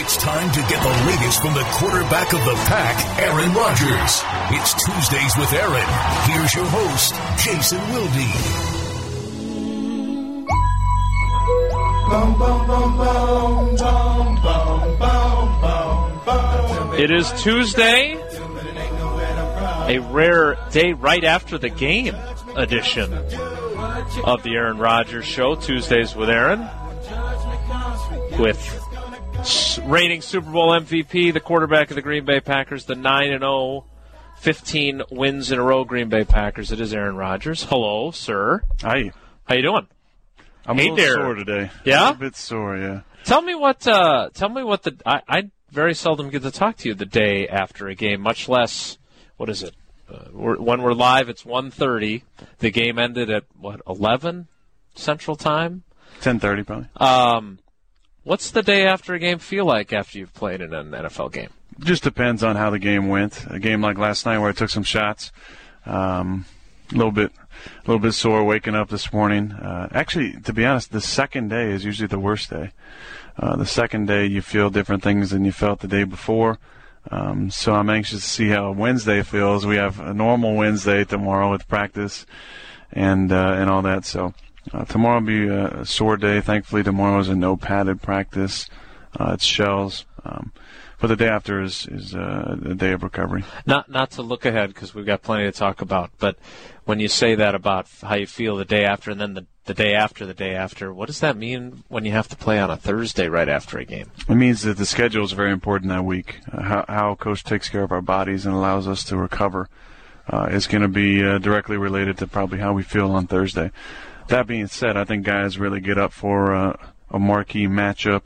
It's time to get the latest from the quarterback of the pack, Aaron Rodgers. It's Tuesdays with Aaron. Here's your host, Jason Wilde. It is Tuesday, a rare day right after the game edition of the Aaron Rodgers Show, Tuesdays with Aaron, with reigning Super Bowl MVP, the quarterback of the Green Bay Packers, the 9-0, 15 wins in a row Green Bay Packers. It is Aaron Rodgers. Hello, sir. Hi. How you doing? I'm a little sore today. Yeah? A bit sore, yeah. Tell me what I very seldom get to talk to you the day after a game, much less, what is it? When we're live, it's 1:30. The game ended at, 11 Central Time? 10:30 probably. What's the day after a game feel like after you've played in an NFL game? Just depends on how the game went. A game like last night where I took some shots, a little bit sore waking up this morning. Actually, to be honest, the second day is usually the worst day. The second day you feel different things than you felt the day before. So I'm anxious to see how Wednesday feels. We have a normal Wednesday tomorrow with practice and all that. So tomorrow will be a sore day. Thankfully, tomorrow is a no padded practice. It's shells. But the day after is a day of recovery. Not to look ahead because we've got plenty to talk about. But when you say that about how you feel the day after and then the day after, what does that mean when you have to play on a Thursday right after a game? It means that the schedule is very important that week. How Coach takes care of our bodies and allows us to recover is going to be directly related to probably how we feel on Thursday. That being said, I think guys really get up for a marquee matchup.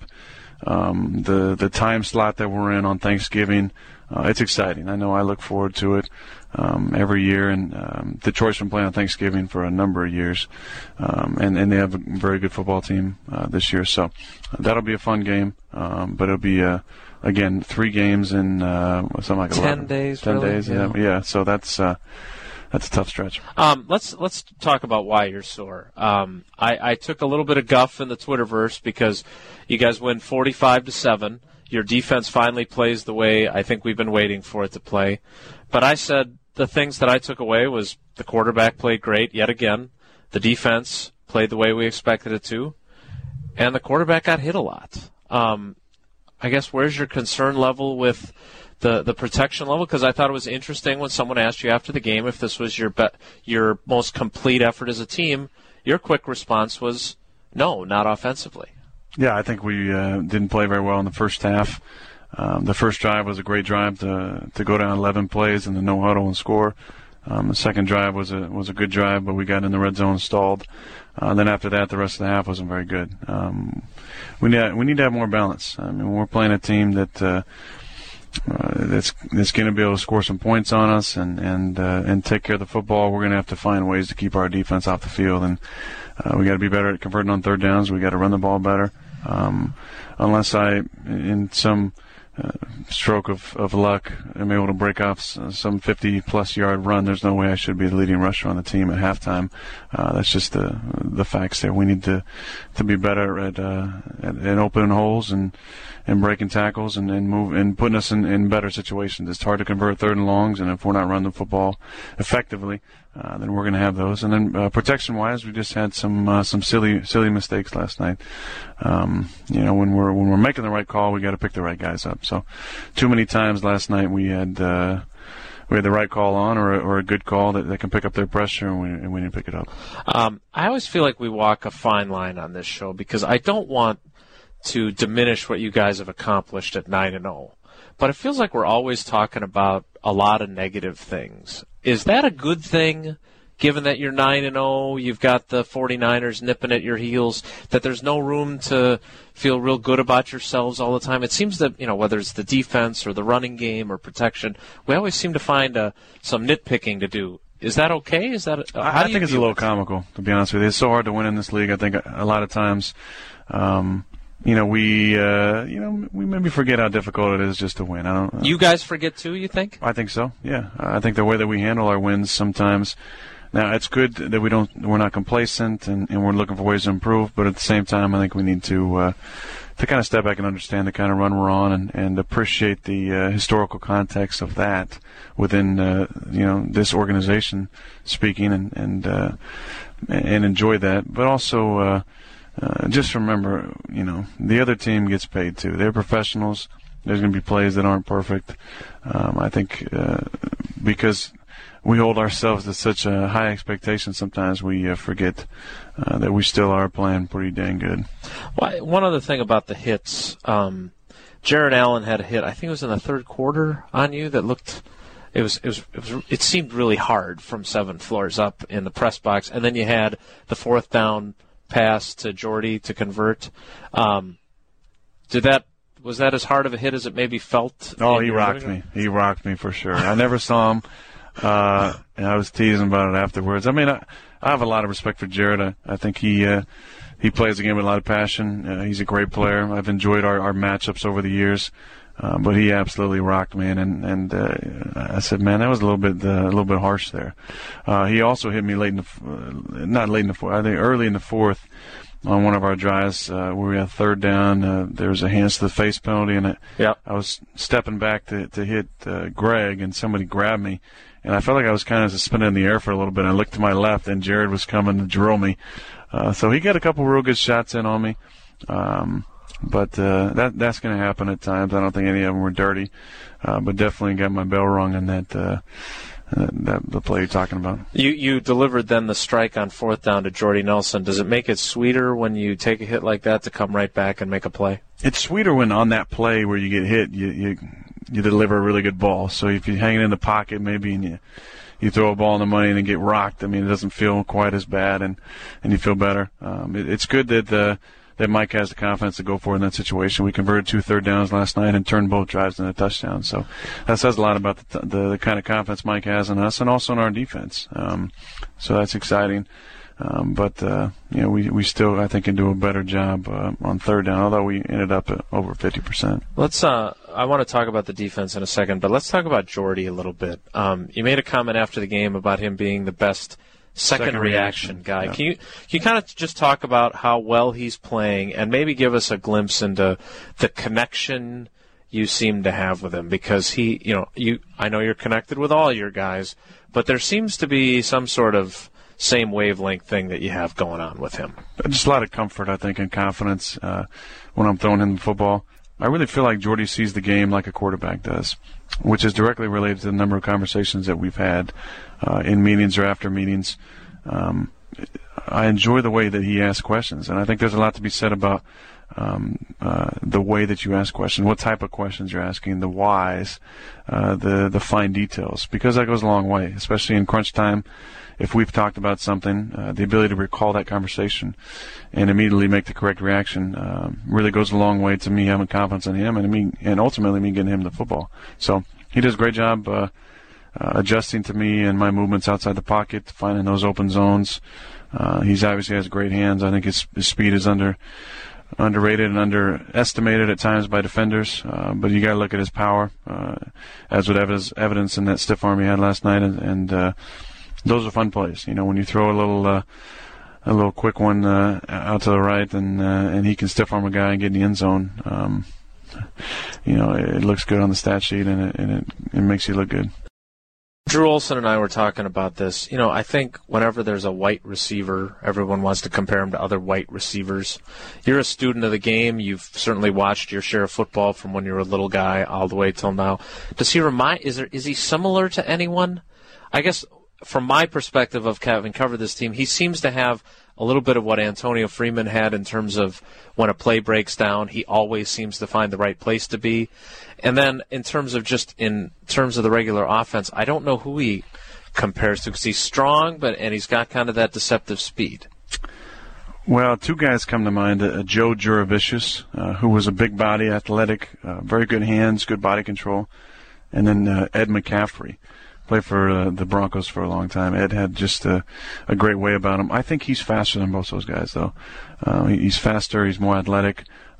The time slot that we're in on Thanksgiving, it's exciting. I know I look forward to it every year, and Detroit's been playing on Thanksgiving for a number of years, and they have a very good football team this year. So that'll be a fun game, but it'll be again 3 games in something like 10 days. 10 really? days, yeah. So that's a tough stretch. Let's talk about why you're sore. I took a little bit of guff in the Twitterverse because you guys win 45-7. Your defense finally plays the way I think we've been waiting for it to play. But I said the things that I took away was the quarterback played great yet again. The defense played the way we expected it to. And the quarterback got hit a lot. I guess where's your concern level with the protection level? Because I thought it was interesting when someone asked you after the game if this was your most complete effort as a team. Your quick response was, no, not offensively. Yeah, I think we didn't play very well in the first half. The first drive was a great drive to go down 11 plays in the no huddle and score. The second drive was a good drive, but we got in the red zone stalled. Then after that, the rest of the half wasn't very good. We need to have more balance. I mean, we're playing a team that's going to be able to score some points on us and take care of the football. We're going to have to find ways to keep our defense off the field, and we got to be better at converting on third downs. We got to run the ball better. Unless I, in some stroke of luck, am able to break off some 50-plus yard run, there's no way I should be the leading rusher on the team at halftime. That's just the facts there. We need to be better at opening holes and breaking tackles and move and putting us in better situations. It's hard to convert third and longs, and if we're not running the football effectively, then we're going to have those. And then protection-wise, we just had some silly mistakes last night. When we're making the right call, we got to pick the right guys up. So, too many times last night we had the right call on or a good call that can pick up their pressure, and we didn't pick it up. I always feel like we walk a fine line on this show because I don't want to diminish what you guys have accomplished at 9-0, but it feels like we're always talking about a lot of negative things. Is that a good thing, given that you're 9-0, you've got the 49ers nipping at your heels, that there's no room to feel real good about yourselves all the time? It seems that, whether it's the defense or the running game or protection, we always seem to find some nitpicking to do. Is that okay? I think it's a little comical, to be honest with you. It's so hard to win in this league. I think a lot of times, we maybe forget how difficult it is just to win. You guys forget too, you think? I think so. Yeah, I think the way that we handle our wins sometimes. Now it's good that we're not complacent and we're looking for ways to improve. But at the same time, I think we need to kind of step back and understand the kind of run we're on and appreciate the historical context of that within this organization speaking and enjoy that. But also just remember, the other team gets paid too. They're professionals. There's going to be plays that aren't perfect. I think because we hold ourselves to such a high expectation, sometimes we forget that we still are playing pretty dang good. Well, one other thing about the hits, Jared Allen had a hit. I think it was in the third quarter on you that looked. It seemed really hard from 7 floors up in the press box, and then you had the 4th down pass to Jordy to convert. Was that as hard of a hit as it maybe felt? Oh, he rocked me. He rocked me for sure. I never saw him. And I was teasing about it afterwards. I mean, I have a lot of respect for Jared. I think he plays the game with a lot of passion. He's a great player. I've enjoyed our matchups over the years, but he absolutely rocked, man. And I said, man, that was a little bit harsh there. He also hit me early in the fourth. On one of our drives where we had 3rd down, there was a hands to the face penalty, and I was stepping back to hit Greg, and somebody grabbed me, and I felt like I was kind of suspended in the air for a little bit. I looked to my left, and Jared was coming to drill me. So he got a couple real good shots in on me. But that's going to happen at times. I don't think any of them were dirty, but definitely got my bell rung in that the play you're talking about. You delivered then the strike on 4th down to Jordy Nelson. Does it make it sweeter when you take a hit like that to come right back and make a play? It's sweeter when on that play where you get hit, you deliver a really good ball. So if you hang it in the pocket maybe and you throw a ball in the money and then get rocked, I mean, it doesn't feel quite as bad and you feel better. It's good that Mike has the confidence to go for it in that situation. We converted 2 third downs last night and turned both drives into touchdowns. So that says a lot about the kind of confidence Mike has in us and also in our defense. So that's exciting. But we still, I think, can do a better job on 3rd down, although we ended up at over 50%. I want to talk about the defense in a second, but let's talk about Jordy a little bit. You made a comment after the game about him being the best second reaction guy. Yeah. Can you kind of just talk about how well he's playing and maybe give us a glimpse into the connection you seem to have with him? Because I know you're connected with all your guys, but there seems to be some sort of same wavelength thing that you have going on with him. Just a lot of comfort, I think, and confidence when I'm throwing him the football. I really feel like Jordy sees the game like a quarterback does, which is directly related to the number of conversations that we've had in meetings or after meetings. I enjoy the way that he asks questions, and I think there's a lot to be said about the way that you ask questions, what type of questions you're asking, the whys, the fine details, because that goes a long way, especially in crunch time. If we've talked about something, the ability to recall that conversation and immediately make the correct reaction really goes a long way to me having confidence in him and ultimately me getting him the football. So he does a great job adjusting to me and my movements outside the pocket, finding those open zones. He's obviously has great hands. I think his speed is underrated and underestimated at times by defenders, but you got to look at his power, as would evidence in that stiff arm he had last night, and those are fun plays. When you throw a little quick one out to the right, and he can stiff arm a guy and get in the end zone. It looks good on the stat sheet, and it makes you look good. Drew Olson and I were talking about this. I think whenever there's a white receiver, everyone wants to compare him to other white receivers. You're a student of the game. You've certainly watched your share of football from when you were a little guy all the way till now. Does he is he similar to anyone? I guess from my perspective of having covered this team, he seems to have a little bit of what Antonio Freeman had in terms of when a play breaks down, he always seems to find the right place to be. And then in terms of the regular offense, I don't know who he compares to because he's strong, and he's got kind of that deceptive speed. Well, 2 guys come to mind. Joe Juravicius, who was a big body, athletic, very good hands, good body control. And then Ed McCaffrey. Played for the Broncos for a long time. Ed had just a great way about him. I think he's faster than both those guys, though. He's faster. He's more athletic.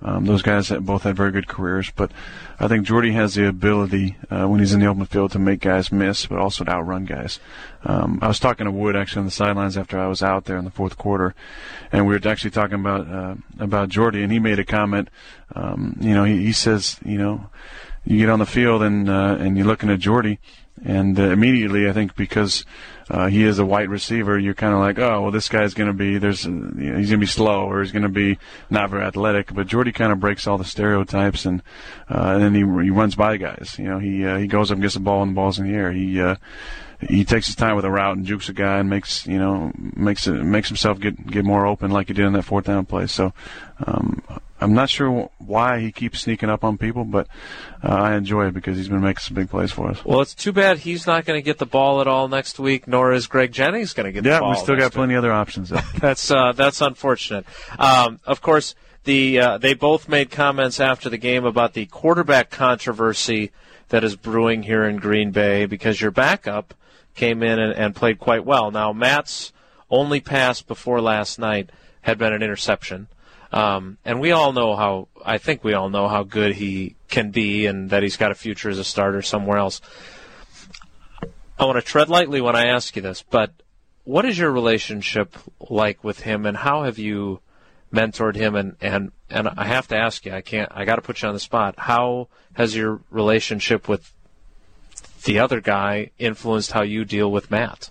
Those guys both had very good careers, but I think Jordy has the ability when he's in the open field to make guys miss, but also to outrun guys. I was talking to Wood actually on the sidelines after I was out there in the fourth quarter, and we were actually talking about Jordy, and he made a comment. He says, you get on the field and you're looking at Jordy, and immediately I think because he is a white receiver, you're kind of like, oh, well, this guy's going to be he's going to be slow, or he's going to be not very athletic. But Jordy kind of breaks all the stereotypes, and then he runs by guys. He goes up and gets the ball, and the ball's in the air. He takes his time with a route and jukes a guy and makes himself get more open like he did in that fourth down play. So I'm not sure why he keeps sneaking up on people, but I enjoy it because he's been making some big plays for us. Well, it's too bad he's not going to get the ball at all next week, nor is Greg Jennings going to get the ball. Yeah, we still got plenty of other options. That's unfortunate. Of course, they both made comments after the game about the quarterback controversy that is brewing here in Green Bay because your backup came in and played quite well. Now, Matt's only pass before last night had been an interception. And I think we all know how good he can be and that he's got a future as a starter somewhere else. I want to tread lightly when I ask you this, but what is your relationship like with him, and how have you mentored him? And I have to ask you, I got to put you on the spot. How has your relationship with the other guy influenced how you deal with Matt?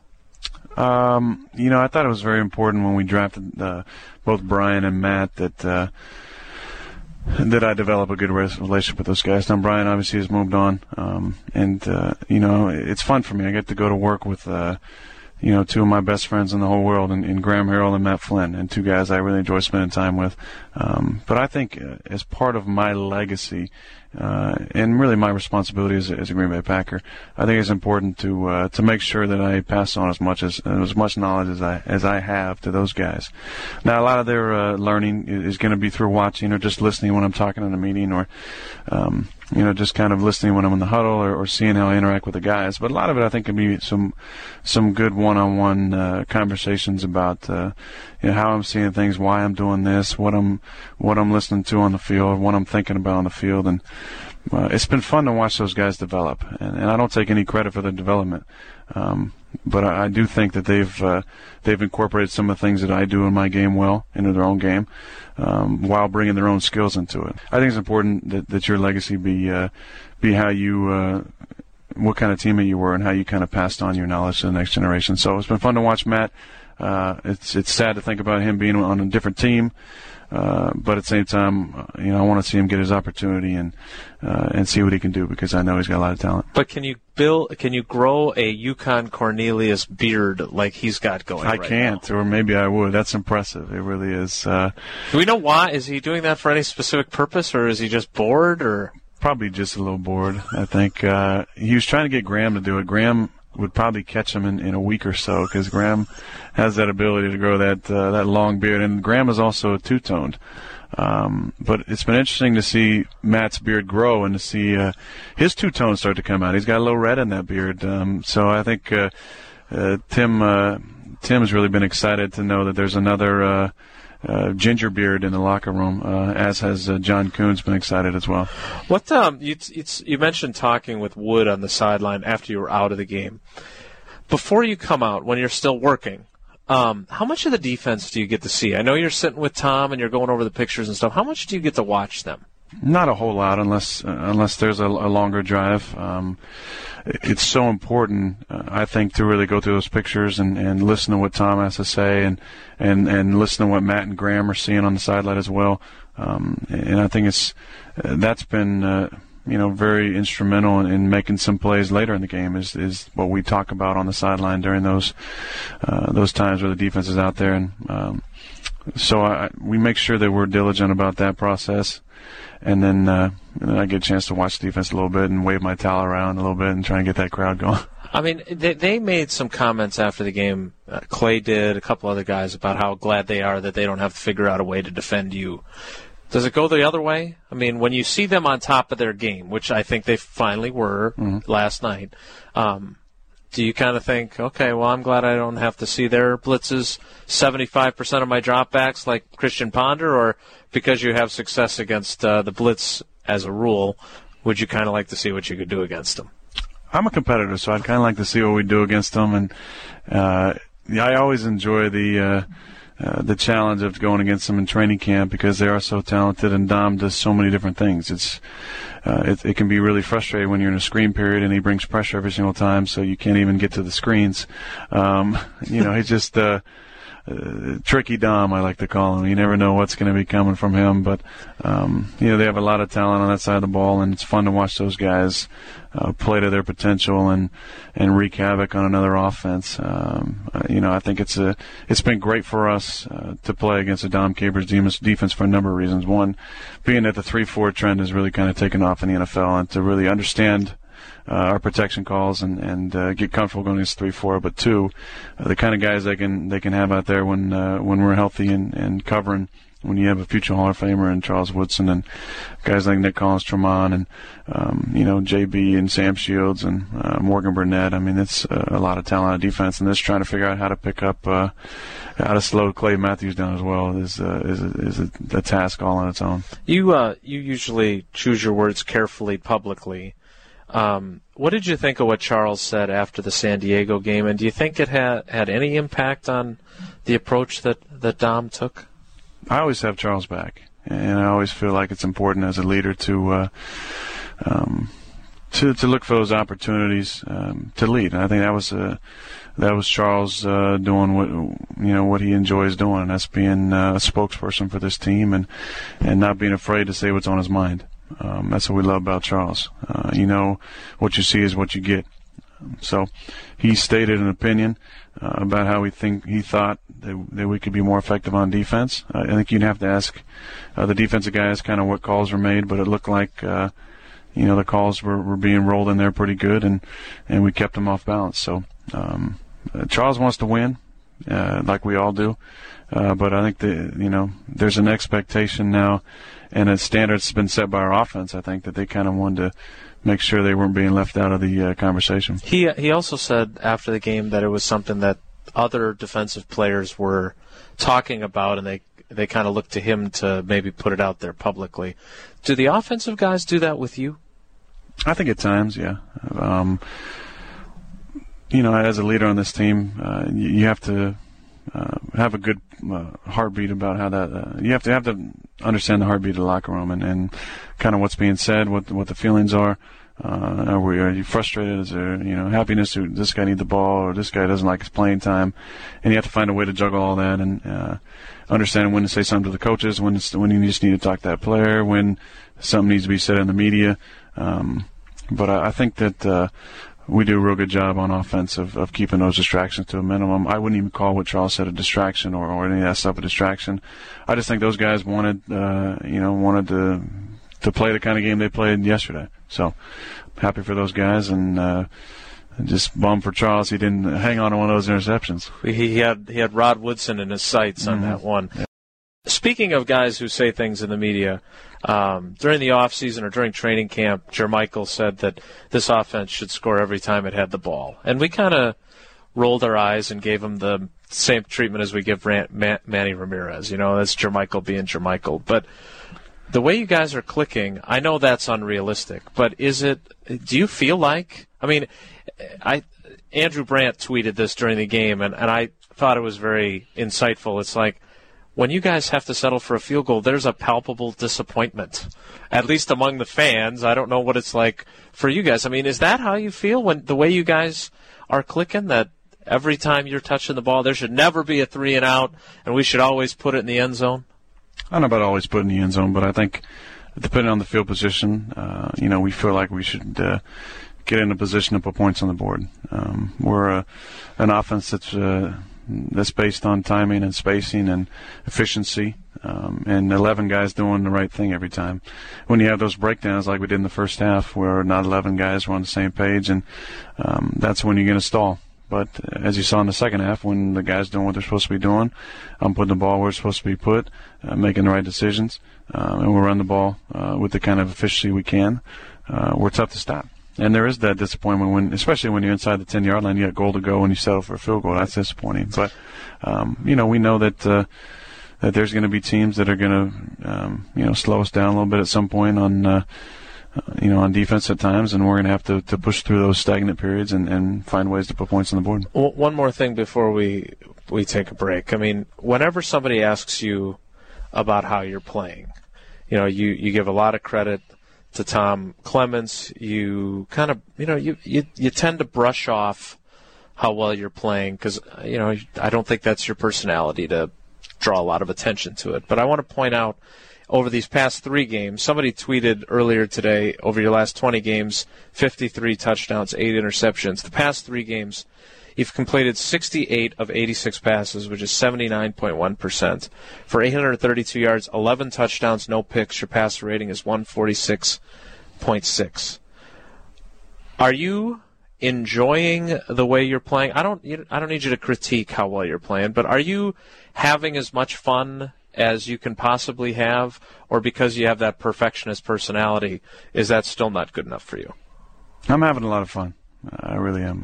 I thought it was very important when we drafted both Brian and Matt that I develop a good relationship with those guys. Now, Brian obviously has moved on, and it's fun for me. I get to go to work with two of my best friends in the whole world, in Graham Harrell and Matt Flynn, and two guys I really enjoy spending time with. But I think as part of my legacy, and really my responsibility as a Green Bay Packer, I think it's important to make sure that I pass on as much knowledge as I have to those guys. Now, a lot of their learning is going to be through watching or just listening when I'm talking in a meeting, or just kind of listening when I'm in the huddle, or seeing how I interact with the guys. But a lot of it, I think, can be some good one-on-one conversations about how I'm seeing things, why I'm doing this, what I'm listening to on the field, what I'm thinking about on the field, and it's been fun to watch those guys develop. And I don't take any credit for their development, but I do think that they've incorporated some of the things that I do in my game well into their own game, while bringing their own skills into it. I think it's important that your legacy be how you what kind of teammate you were and how you kind of passed on your knowledge to the next generation. So it's been fun to watch Matt. It's sad to think about him being on a different team, but at the same time, I want to see him get his opportunity and see what he can do, because I know he's got a lot of talent. But can you grow a Yukon Cornelius beard like he's got going? I can't, or maybe I would. That's impressive. It really is. Do we know why? Is he doing that for any specific purpose, or is he just bored, or? Probably just a little bored, I think. He was trying to get Graham to do it. Graham would probably catch him in a week or so, because Graham has that ability to grow that long beard. And Graham is also two-toned. But it's been interesting to see Matt's beard grow and to see his two tones start to come out. He's got a little red in that beard. So I think Tim's really been excited to know that there's another ginger beard in the locker room, as has John Kuhn's been excited as well. What you mentioned talking with Wood on the sideline after you were out of the game. Before you come out, when you're still working, how much of the defense do you get to see? I know you're sitting with Tom and you're going over the pictures and stuff. How much do you get to watch them? Not a whole lot, unless there's a longer drive. It's so important, I think, to really go through those pictures and listen to what Tom has to say, and listen to what Matt and Graham are seeing on the sideline as well. And I think that's been very instrumental in making some plays later in the game. Is what we talk about on the sideline during those times where the defense is out there, and so we make sure that we're diligent about that process. And then I get a chance to watch the defense a little bit and wave my towel around a little bit and try and get that crowd going. I mean, they made some comments after the game. Clay did, a couple other guys, about how glad they are that they don't have to figure out a way to defend you. Does it go the other way? I mean, when you see them on top of their game, which I think they finally were last night, do you kind of think, okay, well, I'm glad I don't have to see their blitzes 75% of my dropbacks like Christian Ponder, or because you have success against the blitz as a rule, would you kind of like to see what you could do against them? I'm a competitor, so I'd kind of like to see what we do against them, and I always enjoy the challenge of going against them in training camp because they are so talented, and Dom does so many different things. It can be really frustrating when you're in a screen period and he brings pressure every single time, so you can't even get to the screens. He's just tricky Dom, I like to call him. You never know what's going to be coming from him, but they have a lot of talent on that side of the ball, and it's fun to watch those guys play to their potential and wreak havoc on another offense. I think it's been great for us to play against the Dom Capers defense for a number of reasons. One, being that the 3-4 trend has really kind of taken off in the NFL, and to really understand our protection calls and get comfortable going against 3-4. But two, the kind of guys they can have out there when we're healthy and covering. When you have a future Hall of Famer and Charles Woodson and guys like Nick Collins-Tremont and JB and Sam Shields and Morgan Burnett, I mean, it's a lot of talent on defense, and just trying to figure out how to pick up, how to slow Clay Matthews down as well is a task all on its own. You usually choose your words carefully publicly. What did you think of what Charles said after the San Diego game, and do you think it had any impact on the approach that Dom took? I always have Charles back, and I always feel like it's important as a leader to look for those opportunities to lead. And I think that was Charles doing what he enjoys doing, and that's being a spokesperson for this team and not being afraid to say what's on his mind. That's what we love about Charles. What you see is what you get. So he stated an opinion about how he thought that we could be more effective on defense. I think you'd have to ask the defensive guys kind of what calls were made, but it looked like the calls were being rolled in there pretty good, and we kept them off balance. So Charles wants to win, like we all do, but I think there's an expectation now, and a standard that's been set by our offense. I think that they kind of wanted to make sure they weren't being left out of the conversation. He also said after the game that it was something that other defensive players were talking about, and they kind of looked to him to maybe put it out there publicly. Do the offensive guys do that with you? I think at times, yeah. As a leader on this team, you have to have a good heartbeat about how that. You have to understand the heartbeat of the locker room and kind of what's being said, what the feelings are. Are you frustrated? Is there happiness? This guy needs the ball, or this guy doesn't like his playing time, and you have to find a way to juggle all that and understand when to say something to the coaches, when you just need to talk to that player, when something needs to be said in the media. But I think that we do a real good job on offense of keeping those distractions to a minimum. I wouldn't even call what Charles said a distraction or any of that stuff a distraction. I just think those guys wanted to play the kind of game they played yesterday. So happy for those guys, and just bummed for Charles he didn't hang on to one of those interceptions. He had Rod Woodson in his sights on that one. Yeah. Speaking of guys who say things in the media, during the offseason or during training camp, Jermichael said that this offense should score every time it had the ball. And we kind of rolled our eyes and gave him the same treatment as we give Manny Ramirez. That's Jermichael being Jermichael. But the way you guys are clicking, I know that's unrealistic, but do you feel like, Andrew Brandt tweeted this during the game, and I thought it was very insightful. It's like, when you guys have to settle for a field goal, there's a palpable disappointment, at least among the fans. I don't know what it's like for you guys. Is that how you feel when the way you guys are clicking, that every time you're touching the ball, there should never be a 3-and-out, and we should always put it in the end zone? I don't know about always putting in the end zone, but I think depending on the field position, we feel like we should get in a position to put points on the board. We're an offense that's based on timing and spacing and efficiency, and 11 guys doing the right thing every time. When you have those breakdowns like we did in the first half where not 11 guys were on the same page, and that's when you're going to stall. But as you saw in the second half, when the guys doing what they're supposed to be doing, I'm putting the ball where it's supposed to be put, making the right decisions, and we'll run the ball with the kind of efficiency we can. We're tough to stop. And there is that disappointment especially when you're inside the 10-yard line, you got a goal to go and you settle for a field goal. That's disappointing. But, we know that there's going to be teams that are going to, slow us down a little bit at some point on defense at times, and we're going to have to push through those stagnant periods and find ways to put points on the board. One more thing before we take a break. I mean, whenever somebody asks you about how you're playing, you give a lot of credit to Tom Clements. You kind of, you tend to brush off how well you're playing because, I don't think that's your personality to draw a lot of attention to it. But I want to point out, over these past 3 games, somebody tweeted earlier today, over your last 20 games, 53 touchdowns, 8 interceptions. The past 3 games, you've completed 68 of 86 passes, which is 79.1%. For 832 yards, 11 touchdowns, no picks. Your passer rating is 146.6. Are you enjoying the way you're playing? I don't need you to critique how well you're playing, but are you having as much fun as you can possibly have, or because you have that perfectionist personality, is that still not good enough for you? I'm having a lot of fun. I really am.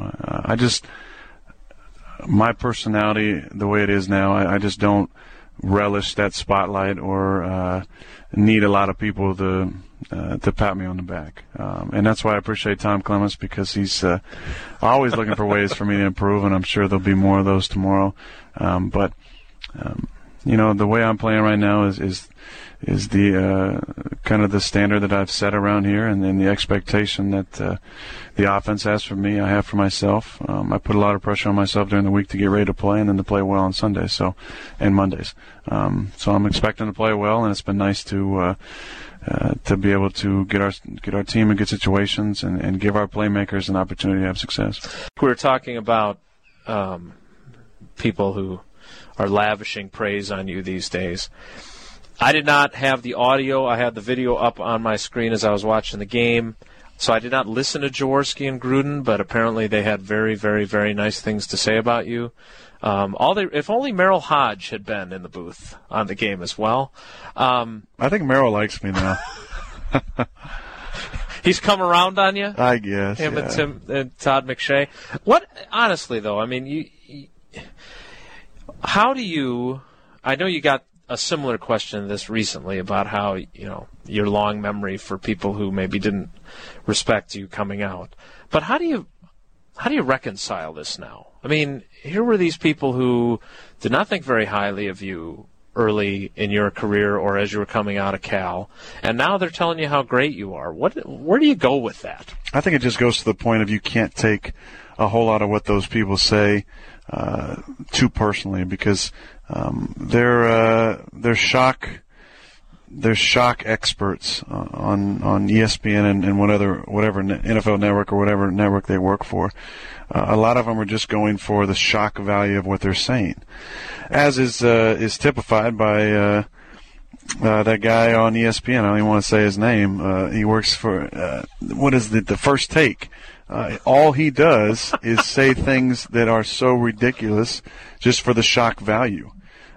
My personality, the way it is now, I just don't relish that spotlight or need a lot of people to pat me on the back. And that's why I appreciate Tom Clements, because he's always looking for ways for me to improve, and I'm sure there'll be more of those tomorrow. But the way I'm playing right now is the kind of the standard that I've set around here, and then the expectation that the offense has for me, I have for myself. I put a lot of pressure on myself during the week to get ready to play, and then to play well on Sundays, and Mondays. So I'm expecting to play well, and it's been nice to be able to get our team in good situations and give our playmakers an opportunity to have success. We were talking about people who are lavishing praise on you these days. I did not have the audio. I had the video up on my screen as I was watching the game, so I did not listen to Jaworski and Gruden, but apparently they had very, very, very nice things to say about you. If only Merrill Hodge had been in the booth on the game as well. I think Merrill likes me now. He's come around on you? I guess. Him yeah. and Todd McShay. What, honestly, though, I mean, how do you, I know you got a similar question to this recently about how, your long memory for people who maybe didn't respect you coming out. But how do you reconcile this now? I mean, here were these people who did not think very highly of you early in your career or as you were coming out of Cal, and now they're telling you how great you are. Where do you go with that? I think it just goes to the point of you can't take a whole lot of what those people say too personally, because they're shock experts on ESPN and whatever NFL network or whatever network they work for. A lot of them are just going for the shock value of what they're saying, as is typified by that guy on ESPN. I don't even want to say his name. He works for what is the First Take. All he does is say things that are so ridiculous just for the shock value.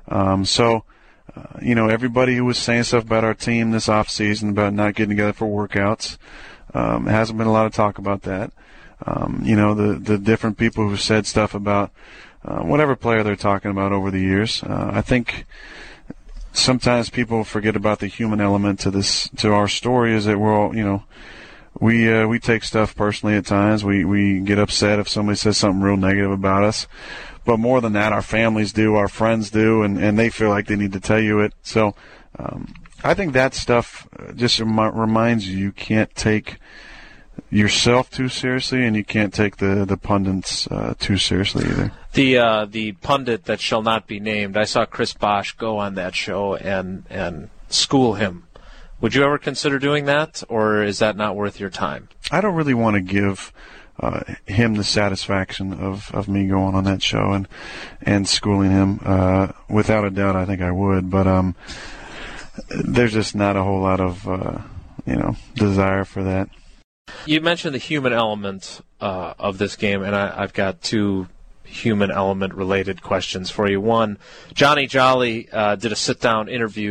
Everybody who was saying stuff about our team this offseason about not getting together for workouts, hasn't been a lot of talk about that. The different people who said stuff about whatever player they're talking about over the years. I think sometimes people forget about the human element to our story, is that we're all, we take stuff personally at times. We get upset if somebody says something real negative about us. But more than that, our families do, our friends do, and they feel like they need to tell you it. So I think that stuff just reminds you can't take yourself too seriously, and you can't take the pundits too seriously either. The pundit that shall not be named, I saw Chris Bosh go on that show and school him. Would you ever consider doing that, or is that not worth your time? I don't really want to give him the satisfaction of me going on that show and schooling him. Without a doubt, I think I would, but there's just not a whole lot of desire for that. You mentioned the human element of this game, and I've got two human element related questions for you. One, Johnny Jolly did a sit-down interview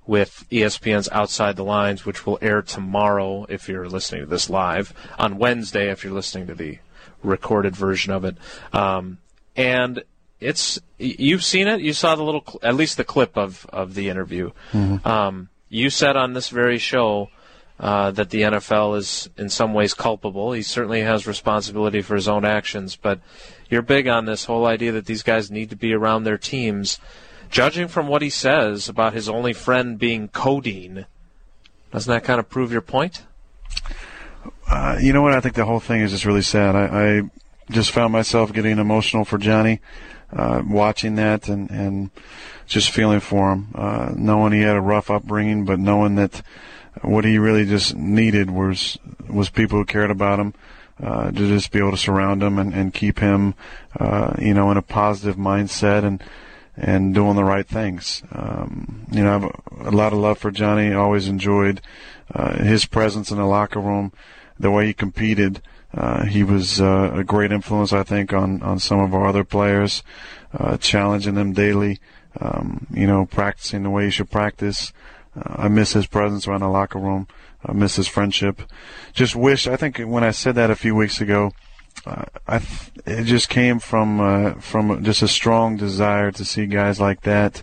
with ESPN's Outside the Lines, which will air tomorrow if you're listening to this live, on Wednesday if you're listening to the recorded version of it. And you've seen it. You saw at least the clip of the interview. Mm-hmm. You said on this very show that the NFL is in some ways culpable. He certainly has responsibility for his own actions, but you're big on this whole idea that these guys need to be around their teams. Judging from what he says about his only friend being codeine, doesn't that kind of prove your point? You know what? I think the whole thing is just really sad. I just found myself getting emotional for Johnny, watching that and just feeling for him, knowing he had a rough upbringing, but knowing that what he really just needed was people who cared about him, to just be able to surround him and keep him, in a positive mindset and doing the right things. I have a lot of love for Johnny. I always enjoyed his presence in the locker room, the way he competed. He was a great influence, I think, on some of our other players, challenging them daily, practicing the way he should practice. I miss his presence around the locker room. I miss his friendship. I think when I said that a few weeks ago, it just came from just a strong desire to see guys like that,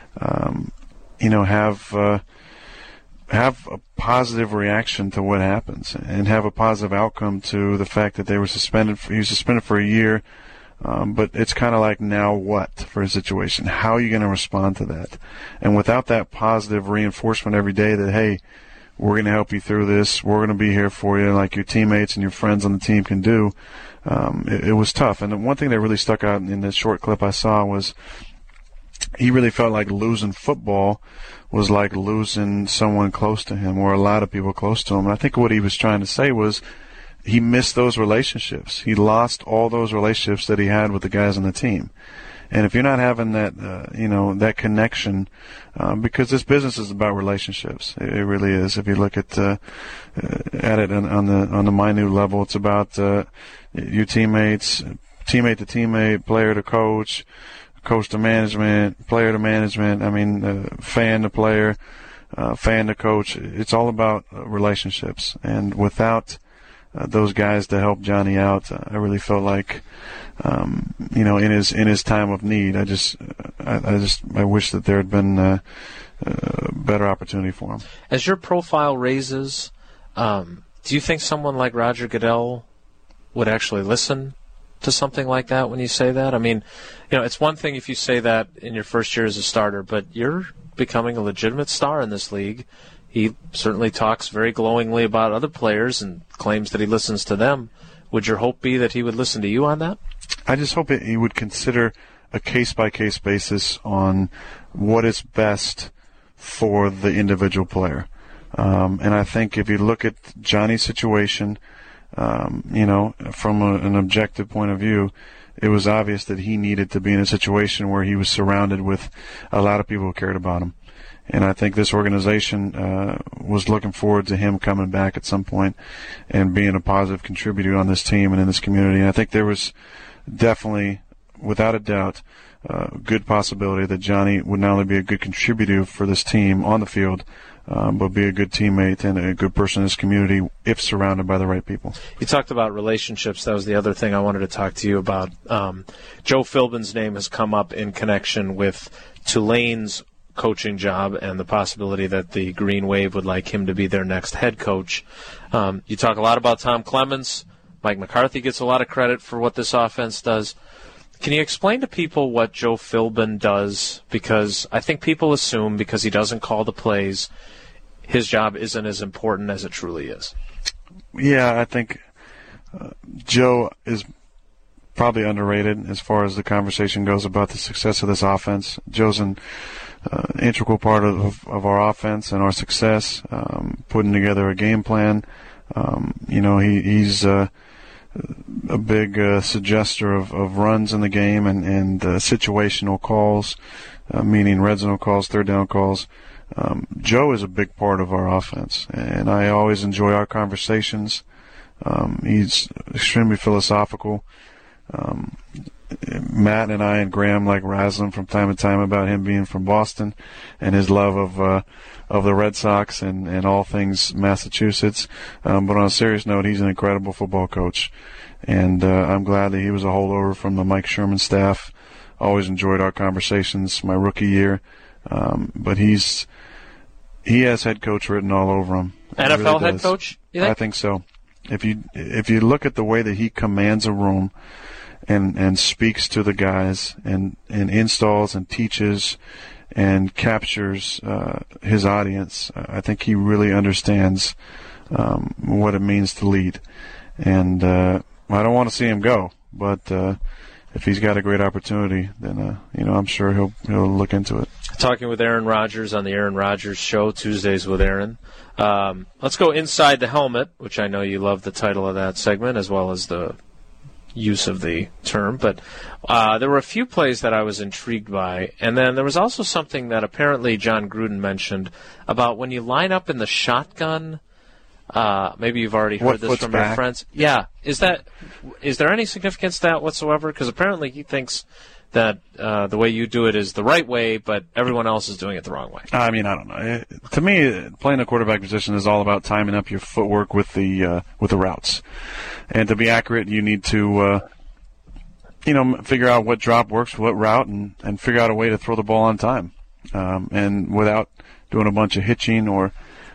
have a positive reaction to what happens and have a positive outcome to the fact that they were suspended. He was suspended for a year, but it's kind of like, now what for a situation? How are you going to respond to that? And without that positive reinforcement every day that, hey, we're going to help you through this, we're going to be here for you, like your teammates and your friends on the team can do, it was tough. And the one thing that really stuck out in the short clip I saw was he really felt like losing football was like losing someone close to him, or a lot of people close to him. And I think what he was trying to say was he missed those relationships. He lost all those relationships that he had with the guys on the team. And if you're not having that, that connection, because this business is about relationships, it really is. If you look at it on the minute level, it's about your teammates, teammate to teammate, player to coach, coach to management, player to management. Fan to player, fan to coach. It's all about relationships. And without those guys to help Johnny out, I really felt like, in his time of need, I wish that there had been a better opportunity for him. As your profile raises, do you think someone like Roger Goodell would actually listen to something like that when you say that? It's one thing if you say that in your first year as a starter, but you're becoming a legitimate star in this league. He certainly talks very glowingly about other players and claims that he listens to them. Would your hope be that he would listen to you on that? I just hope he would consider a case-by-case basis on what is best for the individual player. And I think if you look at Johnny's situation, from an objective point of view, it was obvious that he needed to be in a situation where he was surrounded with a lot of people who cared about him. And I think this organization was looking forward to him coming back at some point and being a positive contributor on this team and in this community. And I think there was definitely, without a doubt, good possibility that Johnny would not only be a good contributor for this team on the field, but be a good teammate and a good person in this community if surrounded by the right people. You talked about relationships. That was the other thing I wanted to talk to you about. Joe Philbin's name has come up in connection with Tulane's coaching job and the possibility that the Green Wave would like him to be their next head coach. You talk a lot about Tom Clements. Mike McCarthy gets a lot of credit for what this offense does. Can you explain to people what Joe Philbin does? Because I think people assume because he doesn't call the plays, his job isn't as important as it truly is. Yeah, I think Joe is probably underrated as far as the conversation goes about the success of this offense. Joe's an integral part of our offense and our success, putting together a game plan. He's a big suggester of runs in the game and situational calls, meaning red zone calls, third down calls. Joe is a big part of our offense, and I always enjoy our conversations. He's extremely philosophical. Matt and I and Graham like razz him from time to time about him being from Boston and his love of the Red Sox and all things Massachusetts. But on a serious note, he's an incredible football coach, and I'm glad that he was a holdover from the Mike Sherman staff. Always enjoyed our conversations my rookie year, but he has head coach written all over him. NFL really head coach? You think? I think so. If you look at the way that he commands a room and speaks to the guys and installs and teaches and captures his audience, I think he really understands what it means to lead. And I don't want to see him go, but if he's got a great opportunity, then I'm sure he'll look into it. Talking with Aaron Rodgers on the Aaron Rodgers Show, Tuesdays with Aaron. Let's go inside the helmet, which I know you love the title of that segment as well as the use of the term. But there were a few plays that I was intrigued by, and then there was also something that apparently John Gruden mentioned about when you line up in the shotgun. Maybe you've already heard this from your friends. Yeah, is there any significance to that whatsoever? Because apparently he thinks that the way you do it is the right way, but everyone else is doing it the wrong way. I mean, I don't know. To me, playing a quarterback position is all about timing up your footwork with the routes, and to be accurate, you need to figure out what drop works, what route, and figure out a way to throw the ball on time, and without doing a bunch of hitching or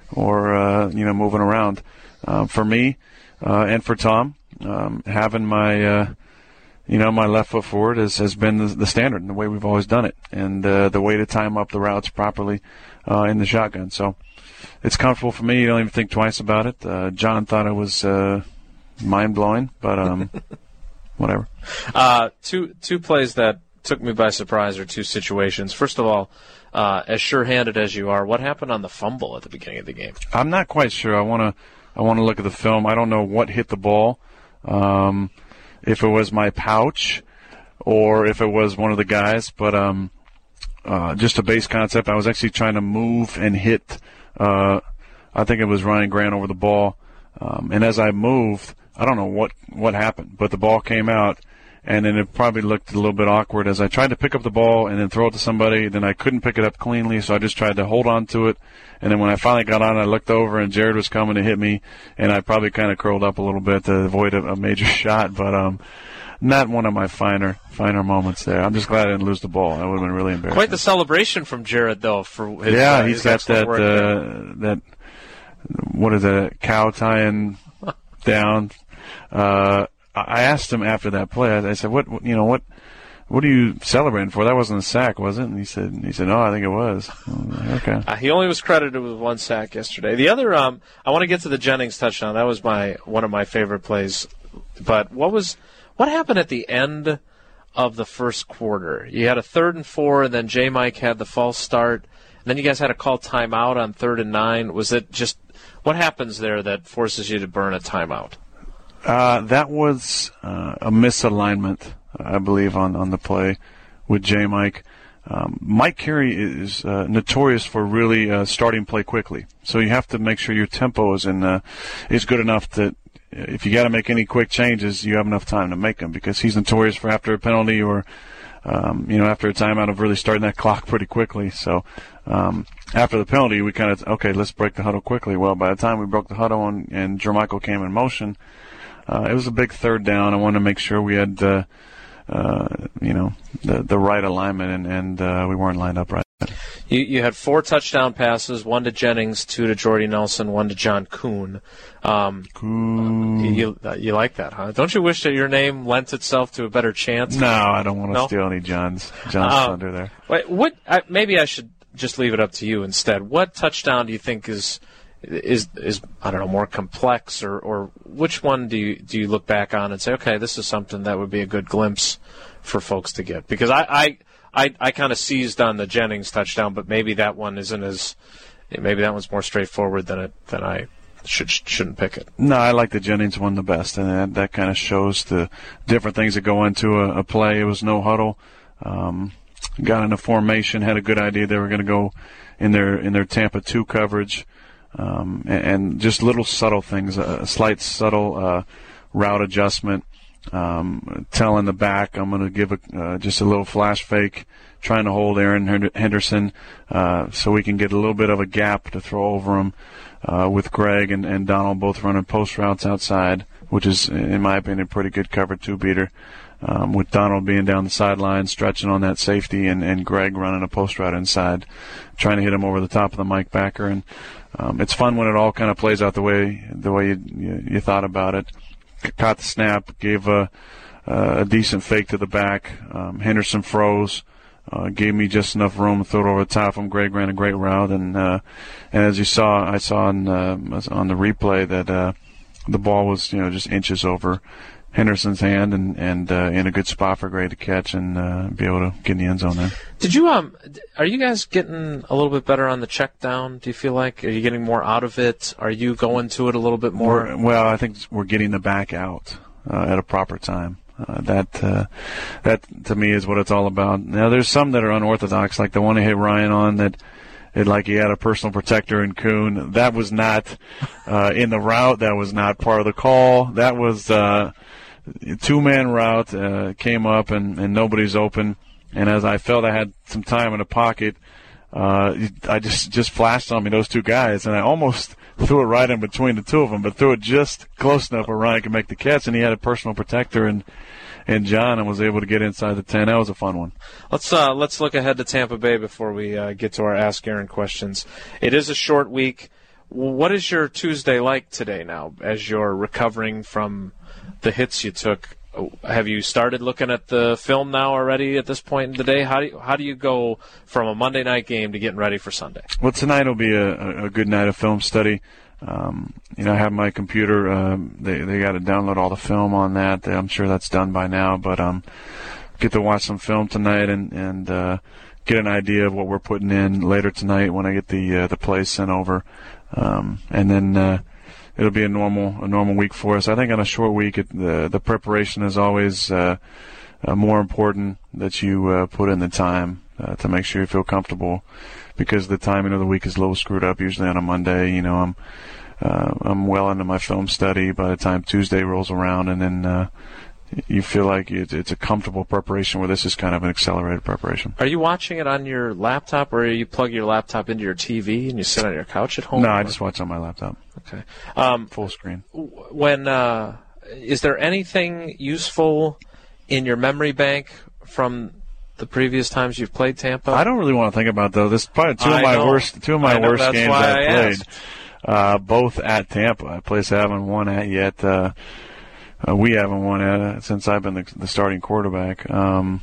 moving around. For me and for Tom, having my my left foot forward has been the standard and the way we've always done it, and the way to time up the routes properly in the shotgun. So it's comfortable for me. You don't even think twice about it. John thought it was mind-blowing, but whatever. Two plays that took me by surprise, or two situations. First of all, as sure-handed as you are, what happened on the fumble at the beginning of the game? I'm not quite sure. I want to look at the film. I don't know what hit the ball. If it was my pouch or if it was one of the guys, but just a base concept. I was actually trying to move and hit. I think it was Ryan Grant over the ball, and as I moved, I don't know what happened, but the ball came out. And then it probably looked a little bit awkward as I tried to pick up the ball and then throw it to somebody. Then I couldn't pick it up cleanly, so I just tried to hold on to it. And then when I finally got on, I looked over, and Jared was coming to hit me, and I probably kind of curled up a little bit to avoid a major shot. But not one of my finer moments there. I'm just glad I didn't lose the ball. That would have been really embarrassing. Quite the celebration from Jared, though. For his, he's got that what is it, cow tying down. I asked him after that play. I said, "What are you celebrating for? That wasn't a sack, was it?" And he said, "No, I think it was." Okay. He only was credited with one sack yesterday. The other, I want to get to the Jennings touchdown. That was one of my favorite plays. But what happened at the end of the first quarter? You had a 3rd and 4, and then J. Mike had the false start. And then you guys had to call timeout on 3rd and 9. Was it just what happens there that forces you to burn a timeout? That was a misalignment, I believe, on the play with J. Mike. Mike Carey is notorious for really starting play quickly, so you have to make sure your tempo is good enough that if you got to make any quick changes, you have enough time to make them, because he's notorious for after a penalty or after a timeout of really starting that clock pretty quickly. So after the penalty, we kind of let's break the huddle quickly. Well, by the time we broke the huddle and Jermichael came in motion. It was a big 3rd down. I wanted to make sure we had, the right alignment, and we weren't lined up right. You had 4 touchdown passes, 1 to Jennings, 2 to Jordy Nelson, 1 to John Kuhn. You like that, huh? Don't you wish that your name lent itself to a better chance? No, I don't want to steal any John's thunder there. Wait, maybe I should just leave it up to you instead. What touchdown do you think is I don't know, more complex, or which one do you look back on and say, okay, this is something that would be a good glimpse for folks to get? Because I kind of seized on the Jennings touchdown, but maybe that one maybe that one's more straightforward than I shouldn't pick it. No, I like the Jennings one the best, and that kind of shows the different things that go into a play. It was no huddle. Got in a formation, had a good idea they were going to go in their Tampa 2 coverage. And just little subtle things, a slight subtle route adjustment, telling the back I'm going to give just a little flash fake, trying to hold Aaron Henderson so we can get a little bit of a gap to throw over him with Greg and Donald both running post routes outside, which is, in my opinion, a pretty good cover two-beater. With Donald being down the sideline, stretching on that safety, and Greg running a post route inside, trying to hit him over the top of the Mike backer. And it's fun when it all kind of plays out the way you thought about it. Caught the snap, gave a decent fake to the back. Henderson froze, gave me just enough room to throw it over the top of him. Greg ran a great route, and as you saw, I saw on the replay that the ball was just inches over Henderson's hand and in a good spot for Greg to catch and be able to get in the end zone there. Did you are you guys getting a little bit better on the check down, do you feel like? Are you getting more out of it? Are you going to it a little bit more? Well, I think we're getting the back out at a proper time. That to me is what it's all about. Now there's some that are unorthodox, like the one I hit Ryan on that like he had a personal protector in Kuhn. That was not in the route. That was not part of the call. That was two-man route, came up and nobody's open. And as I felt I had some time in the pocket, I just flashed on me those two guys, and I almost threw it right in between the two of them, but threw it just close enough where Ryan could make the catch, and he had a personal protector and John and was able to get inside the 10. That was a fun one. Let's look ahead to Tampa Bay before we get to our Ask Aaron questions. It is a short week. What is your Tuesday like today now as you're recovering from the hits you took? Have you started looking at the film now already at this point in the day? How do you go from a Monday night game to getting ready for Sunday? Well, tonight will be a good night of film study. I have my computer. They got to download all the film on that. I'm sure that's done by now, but get to watch some film tonight and get an idea of what we're putting in later tonight when I get the plays sent over, and then it'll be a normal week for us. I think on a short week, the preparation is always more important that you put in the time to make sure you feel comfortable, because the timing of the week is a little screwed up. Usually on a Monday, I'm well into my film study by the time Tuesday rolls around, and then you feel like it's a comfortable preparation where this is kind of an accelerated preparation. Are you watching it on your laptop, or you plug your laptop into your TV and you sit on your couch at home? No, I just watch on my laptop. Okay. Full screen. When is there anything useful in your memory bank from the previous times you've played Tampa? I don't really want to think about those. This is probably two of my worst games I've played. Both at Tampa. A place I haven't won at yet. We haven't won at since I've been the starting quarterback. A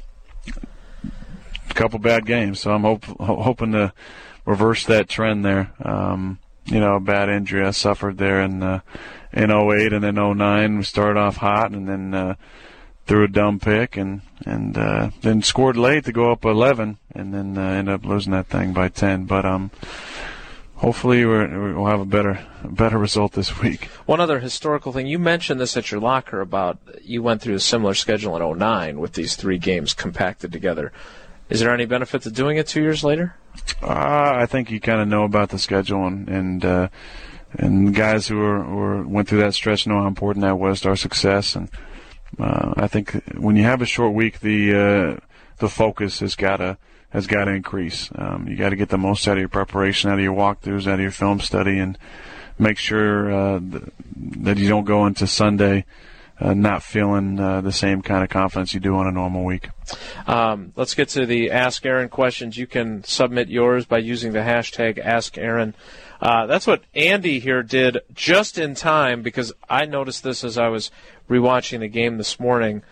couple bad games, so I'm hoping to reverse that trend there. A bad injury I suffered there in 08 and then 09. We started off hot and then threw a dumb pick and then scored late to go up 11 and then ended up losing that thing by 10. But hopefully we'll have a better result this week. One other historical thing, you mentioned this at your locker about you went through a similar schedule in 09 with these 3 games compacted together. Is there any benefit to doing it 2 years later? I think you kind of know about the schedule, and guys who went through that stretch know how important that was to our success. And I think when you have a short week, the focus has got to increase. You got to get the most out of your preparation, out of your walkthroughs, out of your film study, and make sure that you don't go into Sunday not feeling the same kind of confidence you do on a normal week. Let's get to the Ask Aaron questions. You can submit yours by using the hashtag Ask Aaron. That's what Andy here did just in time, because I noticed this as I was rewatching the game this morning.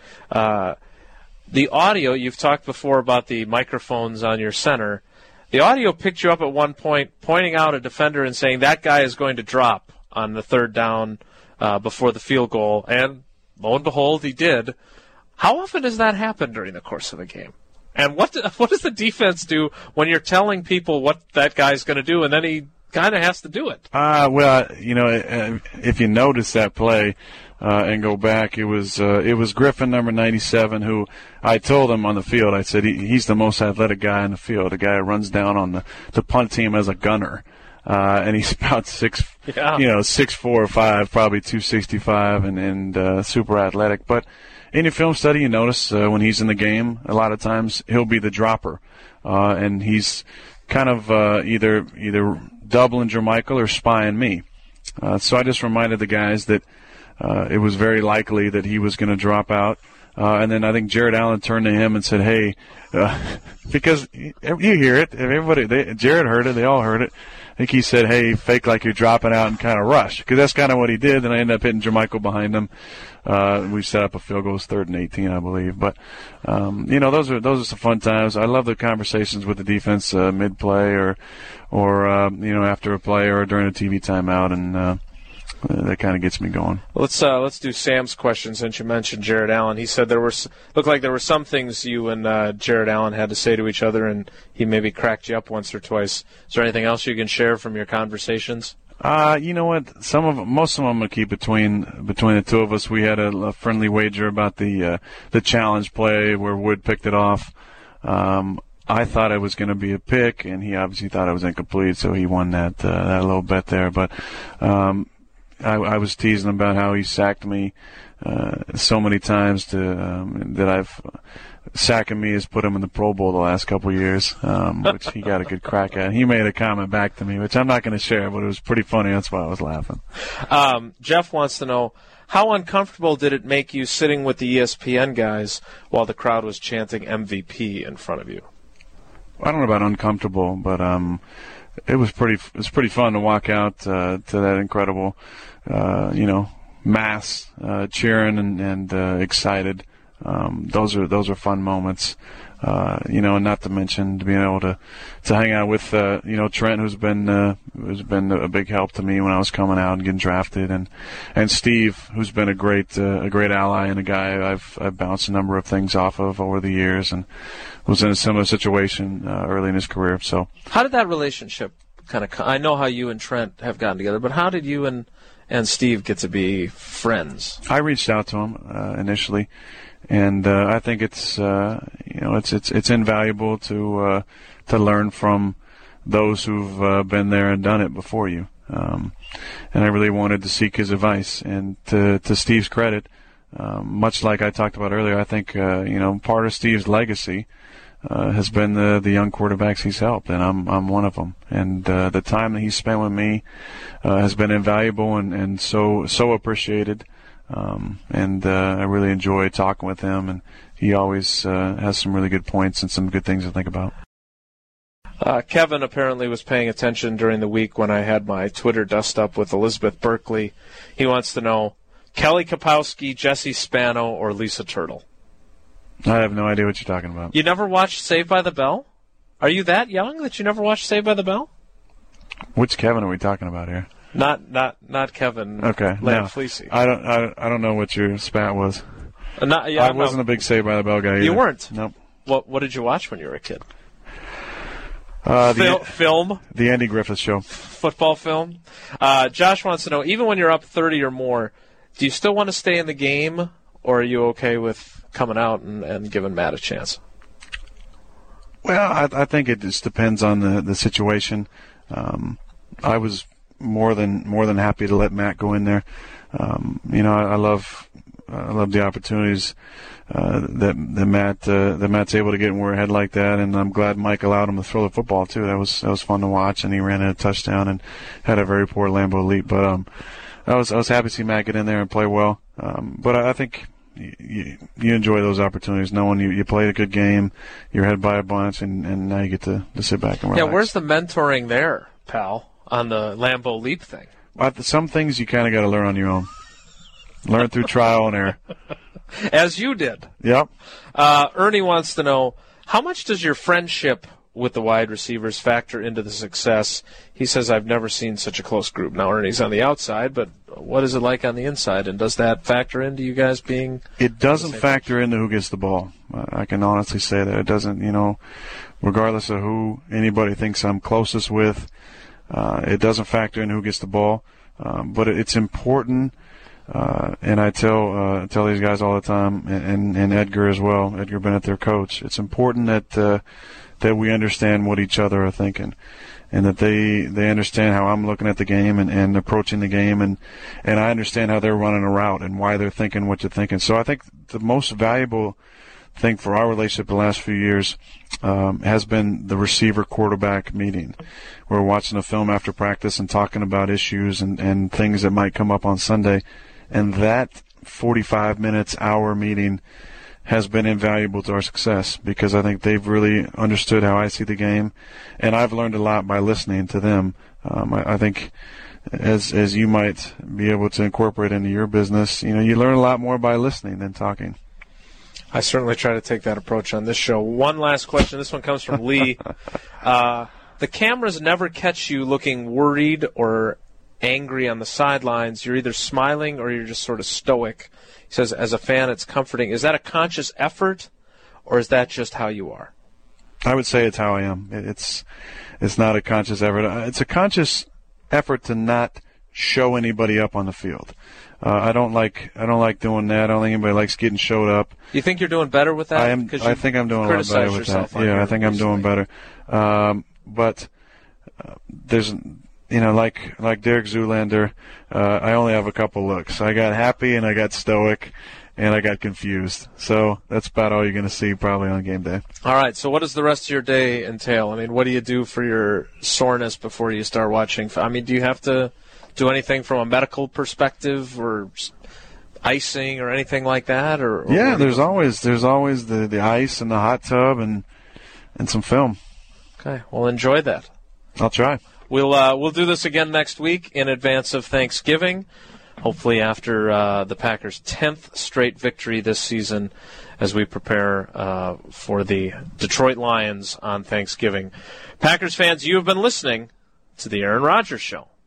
The audio, you've talked before about the microphones on your center. The audio picked you up at one point, pointing out a defender and saying that guy is going to drop on the third down before the field goal, and lo and behold, he did. How often does that happen during the course of a game? And what does the defense do when you're telling people what that guy's going to do, and then he kind of has to do it? If you notice that play and go back, it was Griffin, number 97, who I told him on the field, I said he's the most athletic guy on the field, the guy who runs down on the punt team as a gunner. and he's about 6'4" or 5, probably 265, and super athletic. But in your film study, you notice when he's in the game, a lot of times he'll be the dropper, and he's kind of either doubling Jermichael or spying me. So I just reminded the guys that it was very likely that he was going to drop out. And then I think Jared Allen turned to him and said, hey, because you hear it. Jared heard it. They all heard it. I think he said, hey, fake like you're dropping out and kind of rush, because that's kind of what he did. And I ended up hitting Jermichael behind him. We set up a field goal. It was 3rd and 18, I believe. But, those are some fun times. I love the conversations with the defense mid-play or after a play or during a TV timeout, and that kind of gets me going. Let's do Sam's question since you mentioned Jared Allen. He said looked like there were some things you and Jared Allen had to say to each other, and he maybe cracked you up once or twice. Is there anything else you can share from your conversations? You know what? Most of them I'm gonna keep between the two of us. We had a friendly wager about the challenge play where Wood picked it off. I thought it was going to be a pick, and he obviously thought it was incomplete, so he won that little bet there. But I was teasing about how he sacked me so many times sacking me has put him in the Pro Bowl the last couple of years, which he got a good crack at. He made a comment back to me, which I'm not going to share, but it was pretty funny. That's why I was laughing. Jeff wants to know, how uncomfortable did it make you sitting with the ESPN guys while the crowd was chanting MVP in front of you? I don't know about uncomfortable, but it was pretty fun to walk out to that incredible, mass cheering and excited. Those are fun moments, and not to mention being able to hang out with Trent, who's been a big help to me when I was coming out and getting drafted, and Steve, who's been a great ally and a guy I've bounced a number of things off of over the years, and was in a similar situation early in his career. So how did that relationship kind of? I know how you and Trent have gotten together, but how did you and Steve get to be friends? I reached out to him initially. And I think it's invaluable to learn from those who've been there and done it before you. And I really wanted to seek his advice. And to Steve's credit, much like I talked about earlier, I think part of Steve's legacy has been the young quarterbacks he's helped, and I'm one of them. And the time that he's spent with me has been invaluable and so appreciated. I really enjoy talking with him, and he always has some really good points and some good things to think about. Kevin apparently was paying attention during the week when I had my Twitter dust up with Elizabeth Berkley. He wants to know, Kelly Kapowski, Jesse Spano, or Lisa Turtle? I have no idea what you're talking about. You never watched Saved by the Bell? Are you that young that you never watched Saved by the Bell? Which Kevin are we talking about here? Not Kevin. Okay, Fleesy. I don't know what your spat was. I wasn't a big Saved by the Bell guy either. You weren't? Nope. What did you watch when you were a kid? Film. The Andy Griffith Show. Football film. Josh wants to know, even when you're up 30 or more, do you still want to stay in the game, or are you okay with coming out and giving Matt a chance? Well, I think it just depends on the situation. I was more than happy to let Matt go in there. I love the opportunities that Matt's able to get when we're ahead like that, and I'm glad Mike allowed him to throw the football too. That was fun to watch, and he ran in a touchdown and had a very poor Lambeau leap. But I was happy to see Matt get in there and play well. But I think you enjoy those opportunities, knowing you played a good game, you're ahead by a bunch, and now you get to sit back and relax. Yeah, where's the mentoring there, pal, on the Lambeau leap thing? Some things you kind of got to learn on your own. Learn through trial and error. As you did. Yep. Ernie wants to know, how much does your friendship with the wide receivers factor into the success? He says, I've never seen such a close group. Now, Ernie's on the outside, but what is it like on the inside? And does that factor into you guys being... It doesn't factor into who gets the ball. I can honestly say that. It doesn't, regardless of who anybody thinks I'm closest with, it doesn't factor in who gets the ball. But it's important... and I tell these guys all the time, and Edgar as well, Edgar Bennett, their coach, it's important that we understand what each other are thinking. and that they understand how I'm looking at the game and approaching the game, and I understand how they're running a route and why they're thinking what they're thinking. So I think the most valuable thing for our relationship the last few years has been the receiver-quarterback meeting. We're watching a film after practice and talking about issues and things that might come up on Sunday, and that 45 minutes, hour meeting has been invaluable to our success, because I think they've really understood how I see the game, and I've learned a lot by listening to them. I think as you might be able to incorporate into your business, you learn a lot more by listening than talking. I certainly try to take that approach on this show. One last question. This one comes from Lee. The cameras never catch you looking worried or angry on the sidelines. You're either smiling or you're just sort of stoic. He says, as a fan, it's comforting. Is that a conscious effort, or is that just how you are? I would say it's how I am. It's not a conscious effort. It's a conscious effort to not show anybody up on the field. I don't like doing that. I don't think anybody likes getting showed up. You think you're doing better with that? I think I'm doing a lot better with that. Yeah, I think I'm doing better. But there's, like Derek Zoolander, I only have a couple looks. I got happy and I got stoic and I got confused. So that's about all you're going to see probably on game day. All right, so what does the rest of your day entail? I mean, what do you do for your soreness before you start watching? I mean, do you have to do anything from a medical perspective or icing or anything like that? Or yeah, there's always the ice and the hot tub and some film. Okay, well, enjoy that. I'll try. We'll do this again next week in advance of Thanksgiving, hopefully after the Packers' 10th straight victory this season as we prepare for the Detroit Lions on Thanksgiving. Packers fans, you have been listening to the Aaron Rodgers Show.